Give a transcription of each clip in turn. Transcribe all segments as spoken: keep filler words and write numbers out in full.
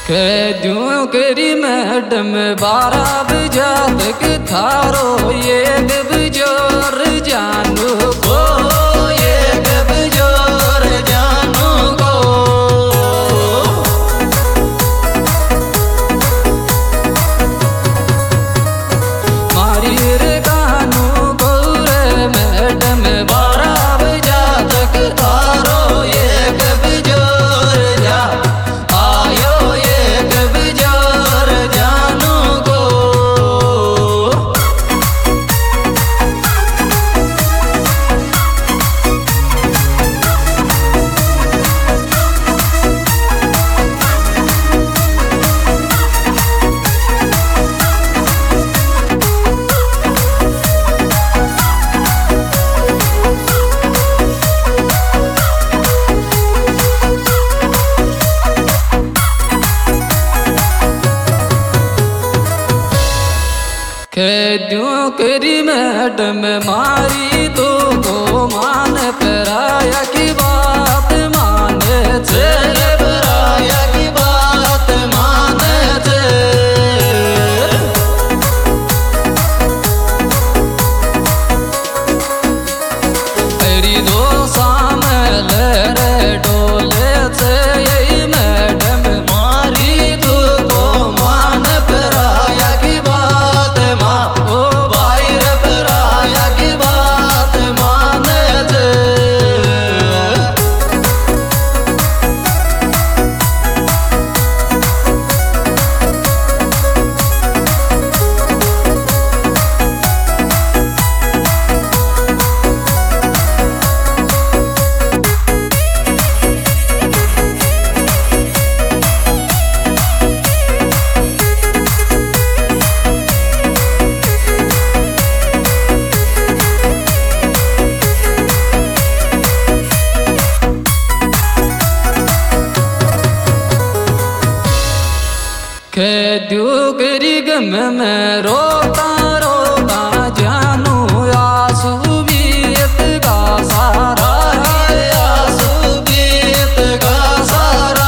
क्यों करी मैडम बारह बजा तक थारो ये बजोर जानू को ये बजोर जानू को मारी रे कानू को रे मैडम बारह बजा तक थारो ये बजोर जा आयो क्यों करी मैडम मारी तो को मान पराया की बात माने चले पराया की बात माने तेरी दो सामल रे डोले से यही मैडम मारी तो को मान पराया की बात क्यों करी गम में रोता रोता जानू आंसू बीत का सारा आंसू बीत का सारा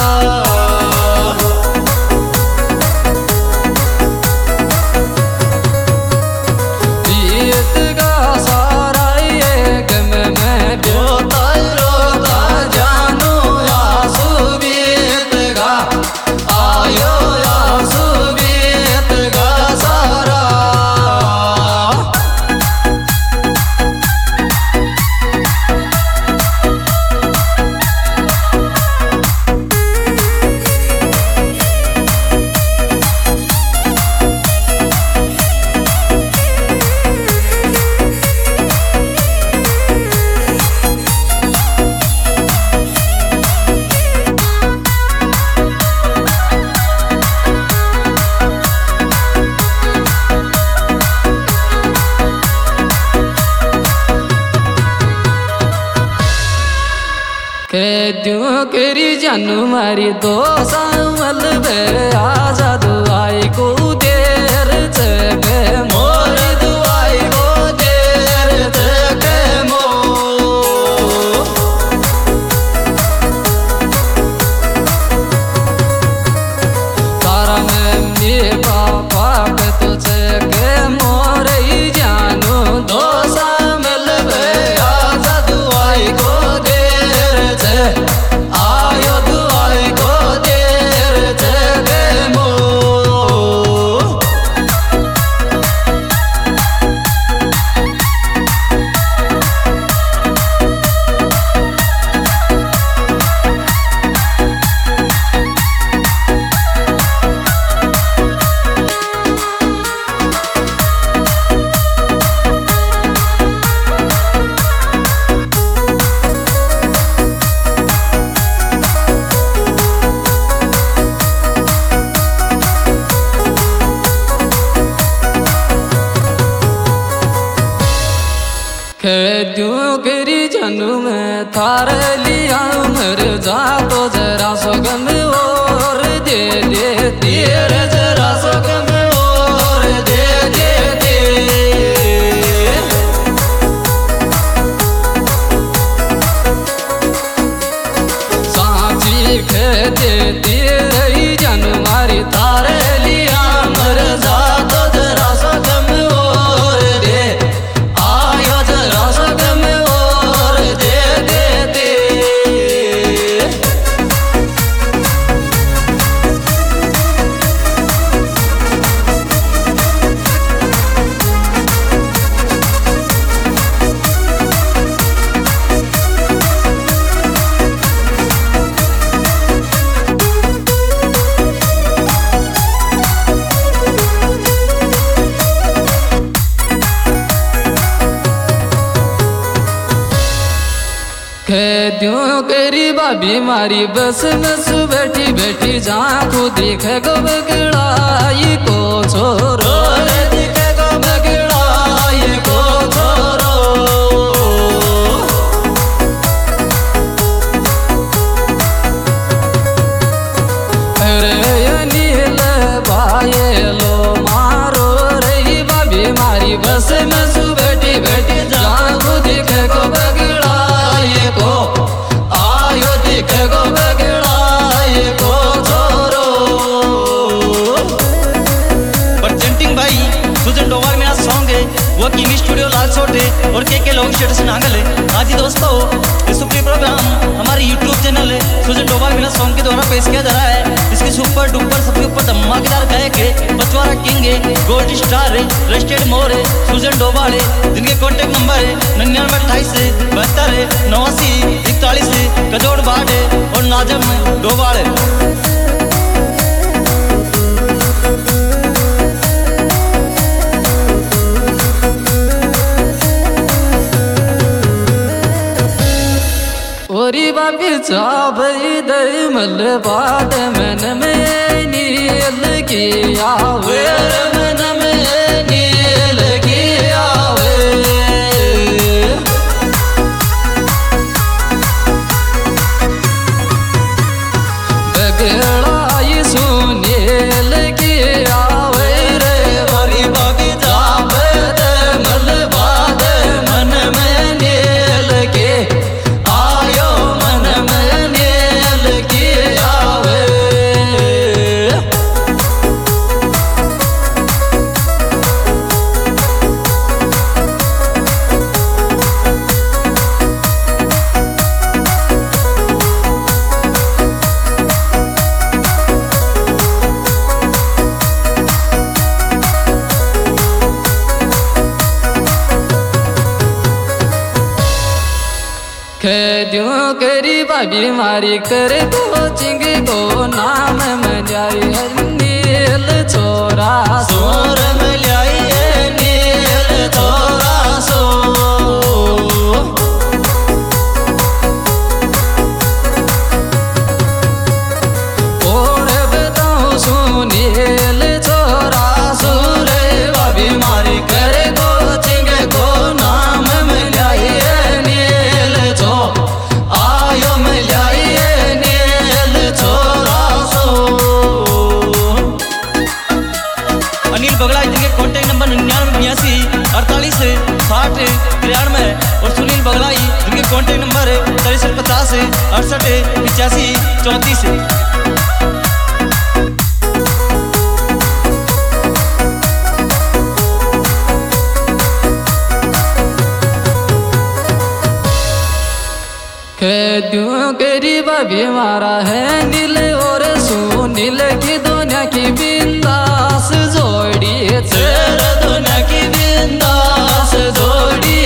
बीत का सारा ये गम में रोता रोता जानू आंसू बीत का आयो क्यों करी जानू मारी दो सामल बे आजाद आई को देर चके मोरी दुआई को देर चके मो तारा में मेरे पापा के तुझे के मोरी जानू दो सामल बे आजाद आई को आयो दुआई को देर जगे मो क्यों करी जानू मैं थार लिया मर जा तो जरा सोगम और दे दे तेरे जरा सोगम और दे दे दे सांची खे दे तेरे जान क्यों करी भाभी मारी बस में सु बैठी बैठी जहाँ को देखे गो बगड़ाई को छोरो रे देखे गो बगड़ाई को छोरो अरे नील भाई लो मारो रे भाभी मारी बस में सु बैठी बैठी जहाँ को देखे गो बगड़ाई को आयो देखे गो बगड़ाई को छोरो प्रेजेंटिंग भाई सुजन डोवाल मेरा सॉन्ग है वो किंग स्टूडियो लाल छोटे और के के लोग स्टेटस नागल है। हाँ जी दोस्तों ये सुप्री प्रोग्राम हमारे यूट्यूब चैनल है सुजन डोवाल मेरा सॉन्ग के द्वारा पेश किया जा रहा है। इसके सुपर डुपर सबके ऊपर धमाकेदार गायक है पचवारा किंग है गोल्ड स्टार है रस्टेड मोर है सुजन डोवाल है जिनके कॉन्टेक्ट नंबर है निन्यानवे अट्ठाईस बहत्तर है नवासी इकतालीस कजोड़ बाट है और नाजम डोवाल है। ओरी बाबी चाबई दई मल बाद मन में नील की आवे मन में नील की आवे बगड़ाई सुनील की आवे रे ओरी बाबी चाबई दई मल बाद मन में नील के क्यों करी भाभी मारी कर कोचिंग को नाम में जाई नील छोरा सोर में लाई नील छोरा सो और बताऊं सुनील छोरा सोरे भाभी मारी कर कोचिंग को नाम में लाई अनिल बगड़ा जिनके कॉन्टैक्ट नंबर निन्यानवे बयासी अड़तालीस साठ तिरानवे और सुनील बगड़ाई जिनके कॉन्टैक्ट नंबर है तिरसठ पचास अड़सठ पिचासी चौंतीस। क्यों करी भाभी मारा है नील और सुनील की दुनिया की बिंदास जोड़ी चेर दुनिया की बिंदास जोड़ी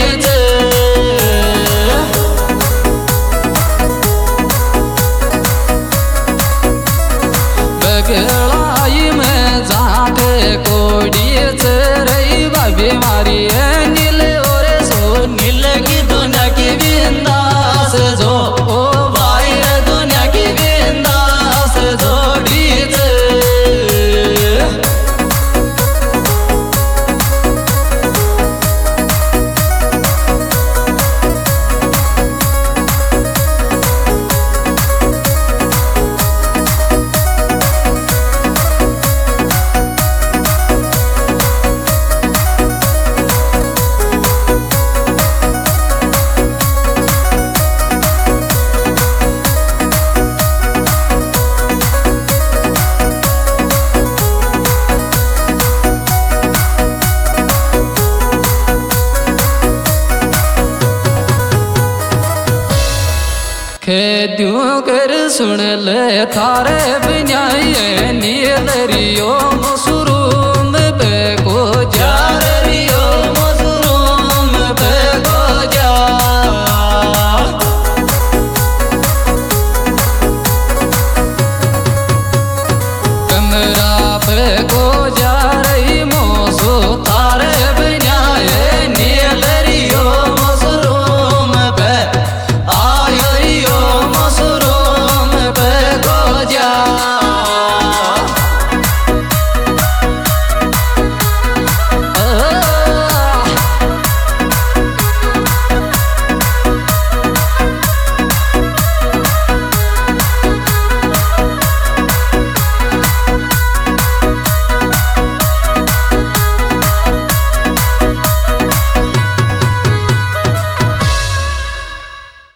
बगड़ाई में जाके कोड़ी चेरई भाभी मारी है नील और सुनील की दुनिया की बिंदास जो ओ भाई दुनिया की बिंदास जोड़ी क्यों कर सुन ले थारे बिनाई नील रियो